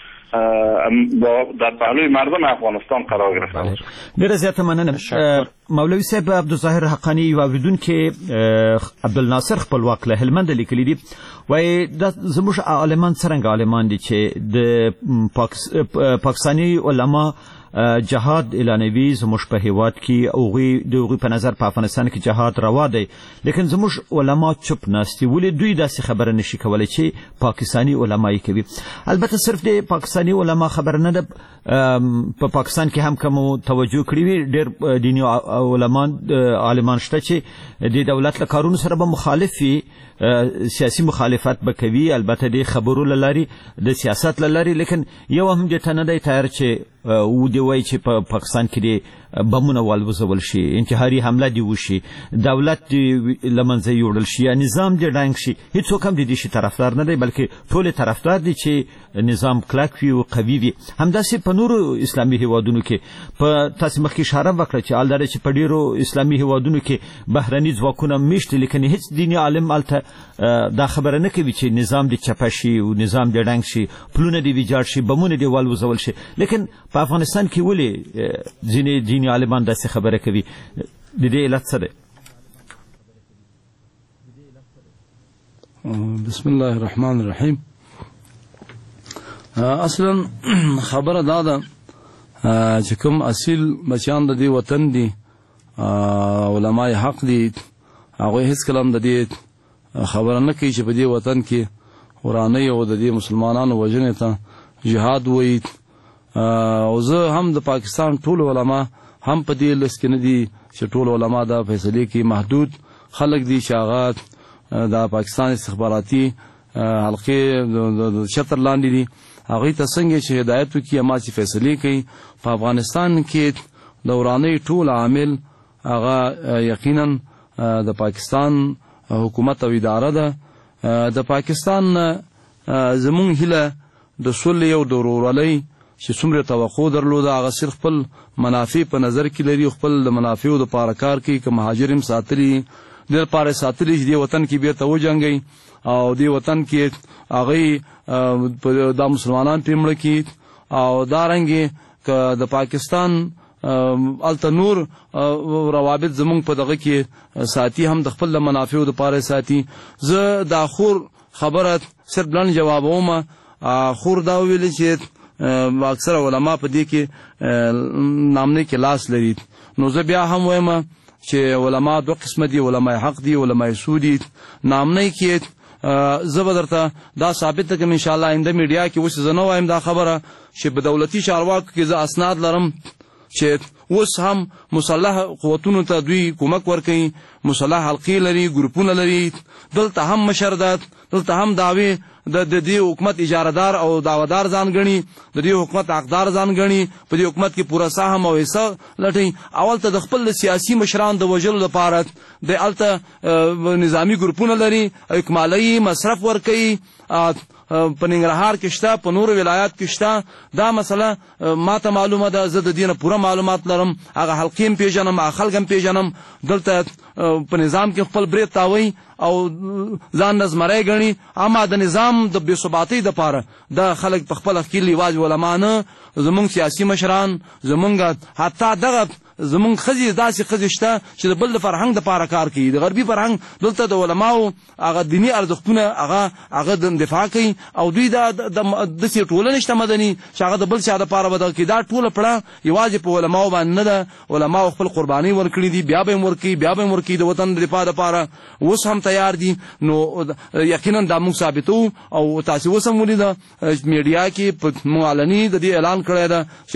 در پهلوی مردم افغانستان قرار گرفتن. ډیره زیاته مننه. مولوی صاحب عبدالظاهر حقانی یو اوریدونکي عبدالناصر خپلواک له هلمند لیکلی دي، وایي دا زموږ عالمان څرنګه عالمان دي چې د پاکستاني علما جهاد اعلانوي زموږ په هیواد کې او د هغوی په نظر په افغانستان کې جهاد روا دی، لیکن زموږ علما چپ ناست دي. ولې دوی داسې خبره نشي کولی چې پاکستاني علما یې کوي؟ البته صرف د پاکستاني علما خبره نه ده، په پاکستان کې هم کوم توجه کړی وي ډېر دیني عالمان شته چې د دولت له کارونو سره به مخالف وي، سیاسي مخالفت به کوي، البته د خبرو له لارې د سیاست له لارې، لیکن یو هم دې ته نه دی تیار چې ودې وایي چې په پاکستان کې د بمونه والوزول شي، انتحاري حمله دې وشي، دولت دې له منځه یوړل شي یا نظام دې ړنګ شي. هیڅوک هم د دې شي طرفدار نه دی، بلکې ټول طرفدار دي چې نظام کلک وي او قوي وي. همداسې په نورو اسلامي هیوادونو کې په تاسو مخکې اشاره وکړه چې الداره چې په ډیرو اسلامي هیوادونو کې بهرني ځواکونه میشته، لیکن هیڅ دیني عالم الته دا خبره نه کوي چې نظام دې چپه شي او نظام دې ړنګ شي، پلونه دې ویجاړ شي، بمونه دې والوزول شي. لیکن په افغانستان کې ولې ځینې دیني عالمان داسې خبره کوي؟ د دې علت څه دی؟ بسم الله الرحمن الرحیم. اصلا خبره دا ده چې کوم اصیل بچیان د دې وطن دي، علماء حق دي، هغوی هیڅ کلام د دې خبره نه کوي چې په دې وطن کې ورانۍ او د دې مسلمانانو وژنې ته جهاد وایي. او زه هم د پاکستان ټول علما هم په دې لست کې نه دي چې ټول علما دا فیصلې کې محدود خلک دي چې هغه د پاکستان استخباراتي حلقې د شطر لاندې دي، هغوی ته څنګه چې هدایت وکړي اما چې فیصلې کوي. په افغانستان کې د ورانۍ ټول عامل هغه یقینا د پاکستان حکومت او اداره ده. د پاکستان زمونږ هیله د صلح او د ورورولۍ چې څومره توقع درلوده هغه صرف خپل منافع په نظر کې لري، خپل د منافعو د پاره کار کوي. که مهاجر هم ساتلي د پاره ساتلي چې د وطن کې بیرته وجنګي او دی وطن کې هغه د مسلمانان پیمړه کې او دارنګي ک د پاکستان الته نور روابط زمونږ په دغه کې ساتي هم د خپل منافعو د پاره ساتي. زه د اخور خبره صرف بلند جوابوم. خور دا ویل چې اکثر علما په دې کې نامنه کې لاس لري. نو زه بیا هم وایم چې علما دوه قسم دي، علما حق دي، علما سودي. نامنه کې زه به درته دا ثابت کوم ان شاء الله آینده میډیا کې. اوس زه نه وایم دا خبره چې په دولتي چارواکو کې زه اسناد لرم چې اوس هم مسلح قوتونو ته دوی کومک ورکوي، مسلح حلقې لري، ګروپونه لري، دلته هم مشردات، دلته هم دعوی د دې حکومت اجارهدار او دعوادار ځان غني، د دې حکومت حقدار ځان غني، په دې حکومت کې پورا سهم او حصہ لټي. اول ته د خپل سیاسي مشران د وجلو لپاره د الته نظامی ګروپونه لري، اکمالي مصرف ورکوي. په ننګرهار کې شته، په نور ولایات کې شته. دا مسله ماته معلومه ده، زه د دې نه پوره معلومات لرم. هغه حلقې پیژنم، هغه خلک هم پیژنم. دلته په نظام کې خپل برید تاوي او ځان نظمرای غني. اما د نظام د بې ثباتۍ دپاره د خلک په خپل خپل یوازې علما نه، زمونږ سیاسي مشران، زمونږ حتی دغه زمونږ ښځې داسې ښځې شته چې د بل د فرهنګ دپاره کار کوي. د غربي فرهنګ دلته د علماو هغه دیني ارزښتونه هغه دفاع کوي او دوی داسې ټولنه شته مدني چې هغه د بل چا دپاره به دغه کوي. دا ټوله پړه یوازې په علماو باندې نه ده. علماو خپل قربانۍ ورکړي دي، بیا به یې ورکوي، بیا به یې ورکوي د وطن د دفاع دپاره. اوس هم تیار دي. نو یقینا دا موږ ثابتوو او تاسې اوس هم ولیده میډیا کې موږ علني د دې اعلان کړی ده چې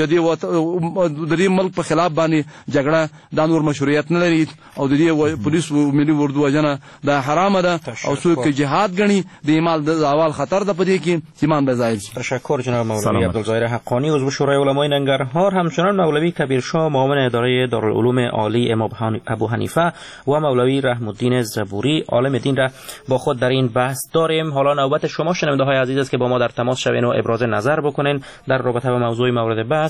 د دې ملک په خلاف باندې جګړه دا نور مشروعیت نه لري او د دې پولیس ملي اردو وجنه دا حرامه ده او څوک جهاد غني د ایمان د زوال خطر ده په دې کې ایمان به ظاهر شي. تشکر جناب مولوی عبدالظاهر حقانی عضو شورای علمای ننگرهار. همچنان مولوی کبیرشاه معاون اداره دارالعلوم عالی امام ابو حنیفه و مولوی رحم الدین زبوری عالم دین را با خود در این بحث داریم. حالا نوبت شما شنونده های عزیز است که با ما در تماس شوین و ابراز نظر بکنین در رابطه با موضوع مورد بحث.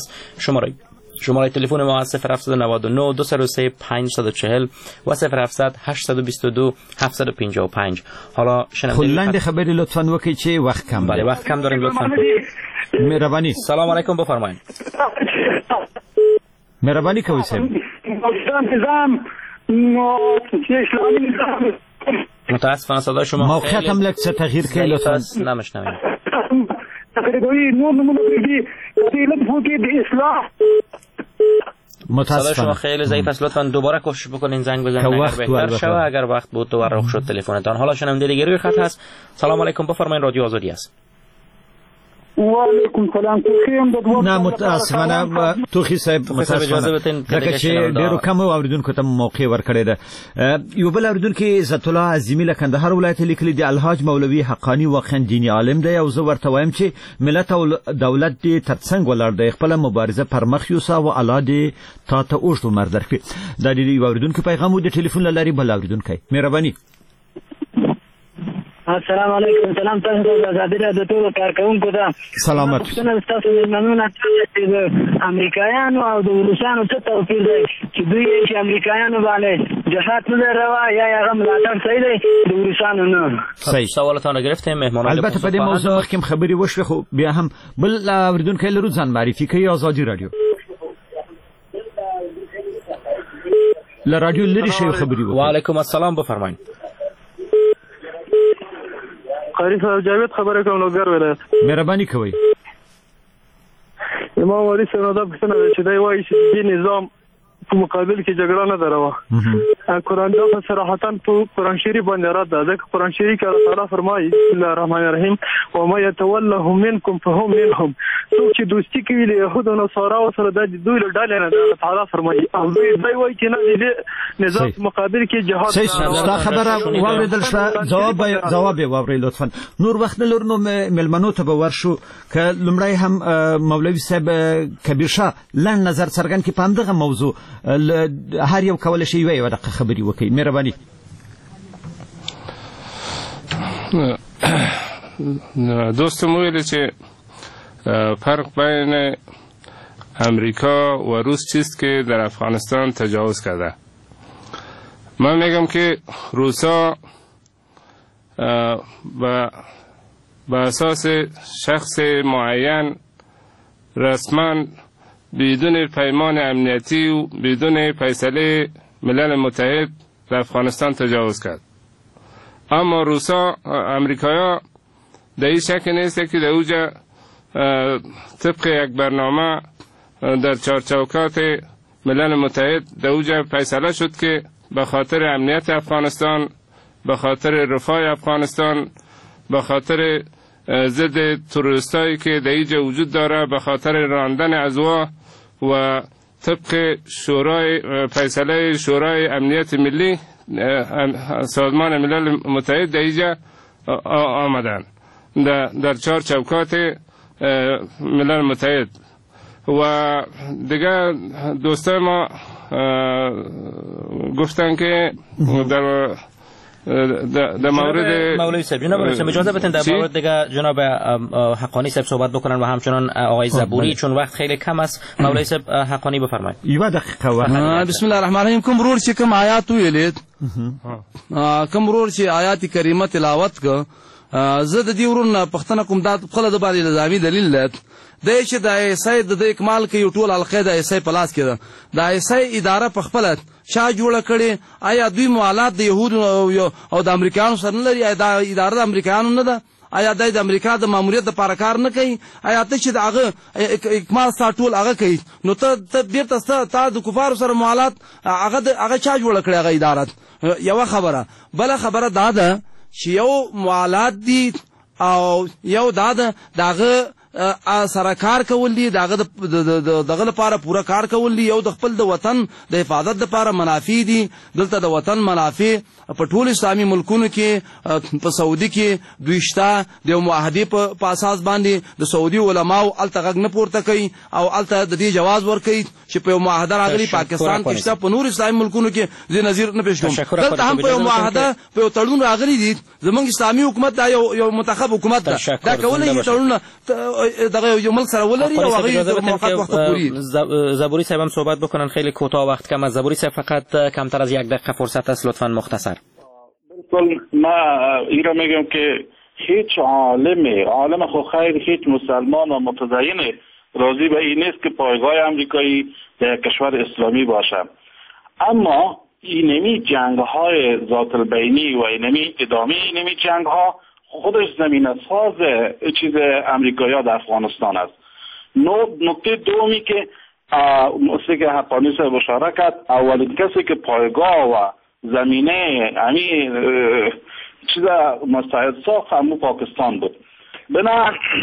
شماره تلفن ما 0799 203 540 و 0700 822 755. حالا شنونده خلند خبری لطفاً وکړئ چې وخت کم. بله وقت کم داریم لطفاً. مهربانی. سلام علیکم بفرمایید. مهربانی کوي صاحب. متاسفانه صدای شما موقعیت هم لکه تغییر کنید لطفاً. نمیشنویم. صدای شما خیلی ضعیف است. لطفاً دوباره کوشش بکنین زنگ بزنید اگر بهتر شود. اگر وقت بود دوباره رخ شد تلفنتان. حالا شنونده دیگه روی خط هست. سلام علیکم بفرمایید. رادیو آزادی است. و علیکم سلام. نه متاسفانه توخی صاحب متاسفانه ځکه چې ډیرو کم اوریدونکو ته موقع ورکړی ده. یو بل اوریدونکو عزت الله عظیمی له کندهار ولایت لیکلی دی الحاج مولوی حقانی واقعا دینی عالم دی او زه ورته وایم چې ملت او دولت دې ترڅنګ ولاړ دی خپل مبارزه پر مخ یوسه او الله دې تا ته اوږد عمر درکړي. دا د یو اوریدونکو پیغام د ټلیفون لاري بل اوریدونکو مهرباني. السلام علیکم. سلام تاسو ته آزادي را د ټولو کارکونکو ته سلامت. تاسو مېلمنونه چې د امریکایانو او د روسانو څه توپیر دی چې دوی چې امریکایانو باندې جهاد نه روا یا هغه ملاتړ صحیح دی د روسانو نه؟ صحیح. سوالتان را گرفتیم. مهمانان البته په دې موضوع کې خبري وشوه خو بیا هم بل اوریدونکو لرو ځان معرفي کوي. آزادي رادیو له رادیو لري شي خبري وکړه. وعلیکم السلام بفرمایئ. قاری صاحب جاوید خبره کوم لوګر ولایت. مهرباني کوئ. امام ولی سره دا پښتنه چې دی وایي چې د نظام په مقابل کې جګړه نه دروا. قرآن دا صراحتا په قرآن شریف باندې رد ده. ځکه قرآن شریف کې الله تعالی فرمایي بسم الله الرحمن الرحیم وما يتولهم منكم فهم منهم. څوک چې دوستی کوي له يهود او نصارا سره د دوی له ډلې نه الله تعالی فرمایي او دوی وایي چې نه د نظام مقابل کې جهاد. دا خبره واوریدل شو. جواب واورئ لطفا. نور وخت نه لرنو ملمنو ته به ورشو که لمړی هم مولوی صاحب کبیر شاه لن نظر څرګند کې په همدغه موضوع هر یو کولای شي یو دقیقه خبري وکړي. مهرباني. دوستم ویل چې فرق بین امریکا و روس چیست که در افغانستان تجاوز کرده. من میگم که روسا به اساس شخص معین رسما بدون پیمان امنیتی و بدون فیصله ملل متحد در افغانستان تجاوز کرد. اما روسا امریکایا در این شک نیست که در اوجا طبق یک برنامه در چارچوکات ملل متحد در اوجا فیصله شد که به خاطر امنیت افغانستان، به خاطر رفاه افغانستان، به خاطر ضد تروریستایی که در اینجا وجود داره، به خاطر راندن ازوا و طبق فیصله شورای امنیت ملی سازمان ملل متحد در اینجا آمدن در 4 چوکات ملل متحد. و دیگه دوستان ما گفتن که در مورد مولوی صاحب، جناب مولوی صاحب اجازه بدین در مورد دیگه جناب حقانی صاحب صحبت بکنن و همچنان آقای زبوری، چون وقت خیلی کم است. مولوی صاحب حقانی بفرمایید. یوه دقیقه وقت. بسم الله الرحمن الرحیم. کوم ورور چې کوم آیات ویلید، کوم ورور چې آیات کریمه تلاوت کو، زه د دې ورونه پښتنه کوم د خپل د باندې لزامي دلیل لید د چې د ایسای د اکمال کې یو ټول القاعده ایسای پلاس کړه. د ایسای اداره په خپل چا جوړه کړي؟ آیا دوی موالات د يهودو او د امریکایانو سره نه لري؟ آیا د اداره د امریکایانو نه ده؟ آیا د امریکا د ماموریت د لپاره کار نه کوي؟ آیا ته چې د هغه اکمال ټول هغه کوي، نو ته بیرته تا د کفارو سره موالات هغه چا جوړه کړي هغه اداره؟ یو خبره. بل خبره دا ده چې یو موالات دي او یو دا ده دغه سره کار کول دي، دغه لپاره پورا کار کول دي. یو د خپل د وطن د حفاظت لپاره منافع دي. دلته د وطن منافع په ټول اسلامي ملکونو کې په سعودي کې دویشته د معاهدې په اساس باندې د سعودي علماو الته غږ نه پورته کوي او الته د دې جواز ورکوي چې په معاهده راغلي پاکستان کې شته، په نور اسلامي ملکونو کې د نظیر نه پېښ کوم. دلته هم په معاهده په تړون راغلي دي. زمونږ اسلامي حکومت دا یو منتخب حکومت ده، دا کولای شي تړون دغه یو ملک سره ولري او هغه موقت وخت پوری. زبوری صاحب هم صحبت بکنن، خیلی کوتاه وقت کم از. زبوری صاحب فقط کمتر از 1 دقیقه فرصت است، لطفا مختصر. بالکل. ما ایرا میگم که هیچ عالم خو خیر، هیچ مسلمان و متدین راضی به این نیست که پایگاه امریکایی در کشور اسلامی باشه. اما اینمی جنگ های ذات البینی و اینمی ادامه اینمی جنگ ها خودش زمینه ساز چیز امریکایی در افغانستان است. نکته دومی که موسیقی حقانی صاحب اشاره کرد، اولین کسی که پایگاه و زمینه چیز مستعد ساخت همون پاکستان بود. بنا